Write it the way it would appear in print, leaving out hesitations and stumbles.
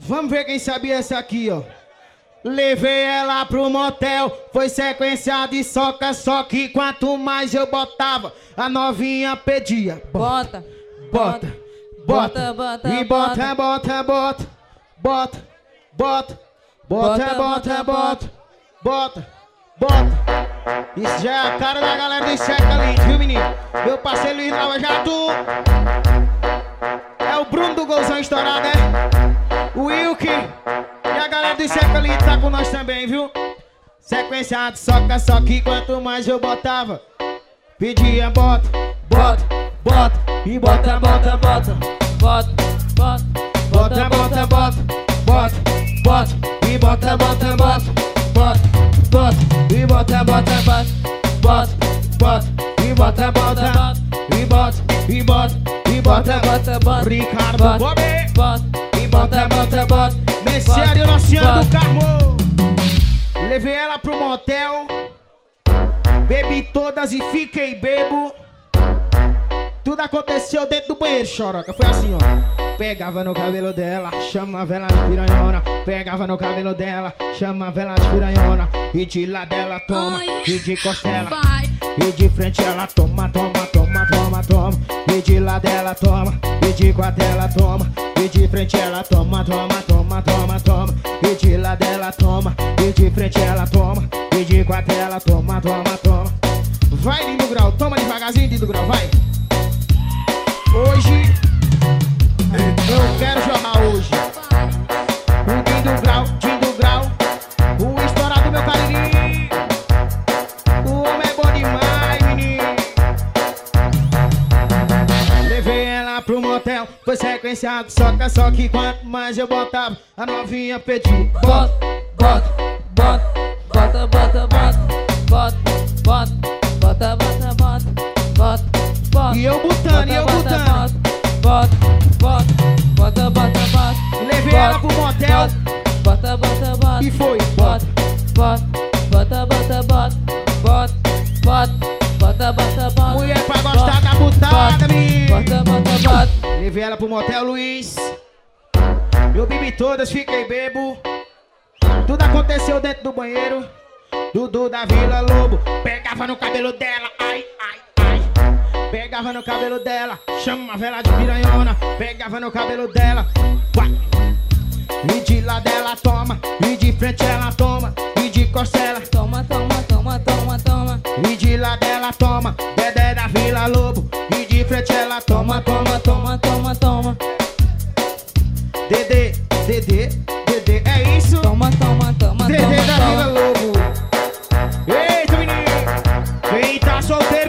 Vamos ver quem sabia essa aqui, ó. Levei ela pro motel, foi sequência de soca, só que quanto mais eu botava, a novinha pedia. Bota, Bota, bota, bota, e bota, bota, bota, bota, bota, bota, bota, bota, bota, bota. Isso já é a cara da galera do Seca ali, viu, menino? Meu parceiro Luiz Lava Jato. É o Bruno do Golzão estourado, é? O Wilk. E a galera do Seca ali tá com nós também, viu? Sequência de soca, só que quanto mais eu botava, pedia bota, bota, bota, e bota, bota, bota, bota, bota, bota, bota, bota, bota, bota, e bota, bota, bota, bota, bota, e bota, bota, bota, bota, bota, e bota, bota, e bota, e bota, e bota, bota, bota, Ricardo Bobe, bota, e bota, bota, bota, Messério Luciano do Carmo. Levei ela pro motel, bebi todas e fiquei bebo. Tudo aconteceu dentro do banheiro, choroca. Foi assim, ó. Pegava no cabelo dela, chamava ela de piranhona. Pegava no cabelo dela, chamava ela de piranhona. E de lá dela toma, e de costela. E de frente ela toma, toma, toma, toma, toma. E de lá dela toma, e de quatro ela toma. E de frente ela toma, toma, toma, toma, toma. E de lá dela toma, e de frente ela toma. E de quatro ela toma, toma, toma. Vai, Lindo Grau, toma devagarzinho, Lindo Grau, vai. Hoje eu quero jogar hoje. O Dindo Grau, o estourado meu Cariri. O homem é bom demais, menino. Levei ela pro motel, foi sequenciado, soca, só que quanto mais eu botava, a novinha pedia. Bota, bota, bota, bota, bota, bota, bota, bota, bota, bota, bota, bota, bota. E eu botando, e eu botando. Bota, bota, bota, bota, bota. Levei ela pro motel, bota, bota, bota. e foi. Bota, bota, bota, bota, bota, bota, bota, bota, bota, bota. Mulher pra gostar da butada, menino. Bota, bota, bota. Levei ela pro motel, Luiz. Eu bebi todas, fiquei bebo. Tudo aconteceu dentro do banheiro. Dudu da Vila Lobo pegava no cabelo dela, ai, ai, ai. Pegava no cabelo dela, chamava ela de piranhona. Pegava no cabelo dela, uai. E de lá dela toma, e de frente ela toma, e de costela. Toma, toma, toma, toma, toma. E de lá dela toma, Dedé da Vila Lobo. E de frente ela toma, toma, toma, toma, toma. Dedê, Dedê, Dedê, é isso? Toma, toma, toma, Dedê toma, da Vila Lobo. Eita, menino, quem tá solteiro?